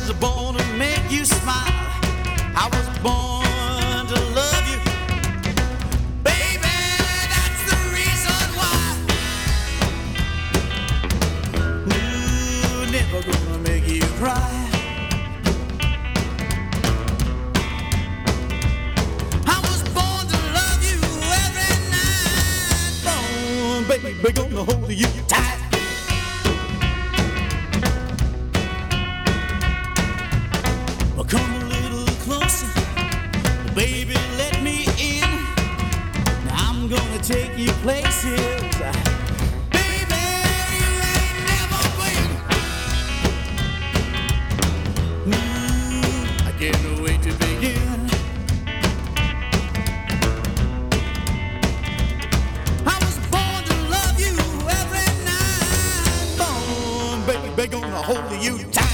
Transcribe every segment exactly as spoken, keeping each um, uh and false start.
was born to make you smile. I was born to love you. Baby, that's the reason why. Ooh, never gonna make you cry. I was born to love you every night. Born, baby, gonna hold you tight. Come a little closer, baby, let me in. I'm gonna take you places, baby, you ain't never been. Ooh, I can't wait to begin. I was born to love you every night. Born, baby, gonna hold you tight.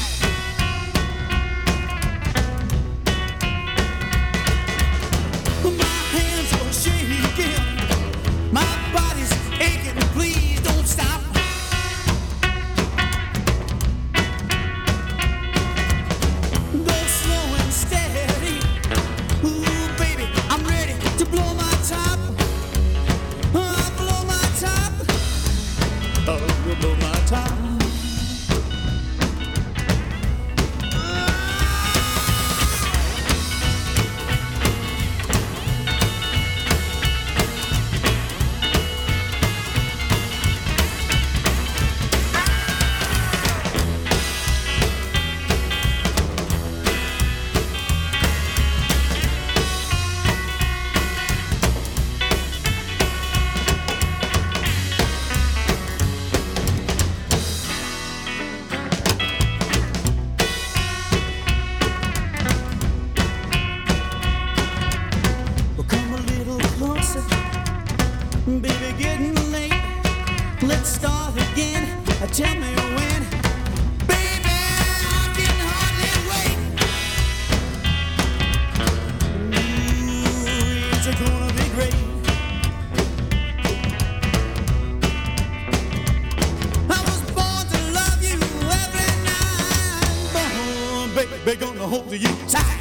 Blow my top. Baby, getting late. Let's start again. Tell me when. Baby, I can hardly wait. Ooh, it's gonna be great. I was born to love you every night. Born, baby, gonna hold you tight.